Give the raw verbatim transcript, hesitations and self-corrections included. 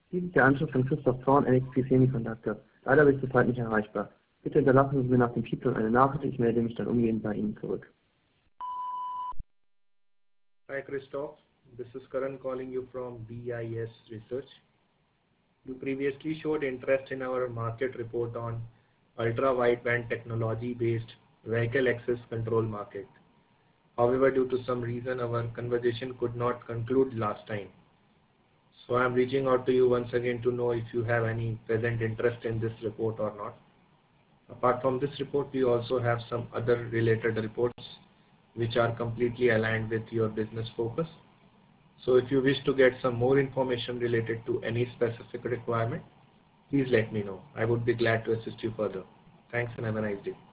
Dies ist der Anschluss von Christoph Zorn, N X P Semiconductor. Leider bin ich zurzeit nicht erreichbar. Bitte hinterlassen Sie mir nach dem Piepton eine Nachricht, ich melde mich dann umgehend bei Ihnen zurück. Hi Christoph, this is Karan calling you from B I S Research. You previously showed interest in our market report on ultra-wideband technology-based vehicle access control market. However, due to some reason, our conversation could not conclude last time. So I am reaching out to you once again to know if you have any present interest in this report or not. Apart from this report, we also have some other related reports which are completely aligned with your business focus. So if you wish to get some more information related to any specific requirement, please let me know. I would be glad to assist you further. Thanks and have a nice day.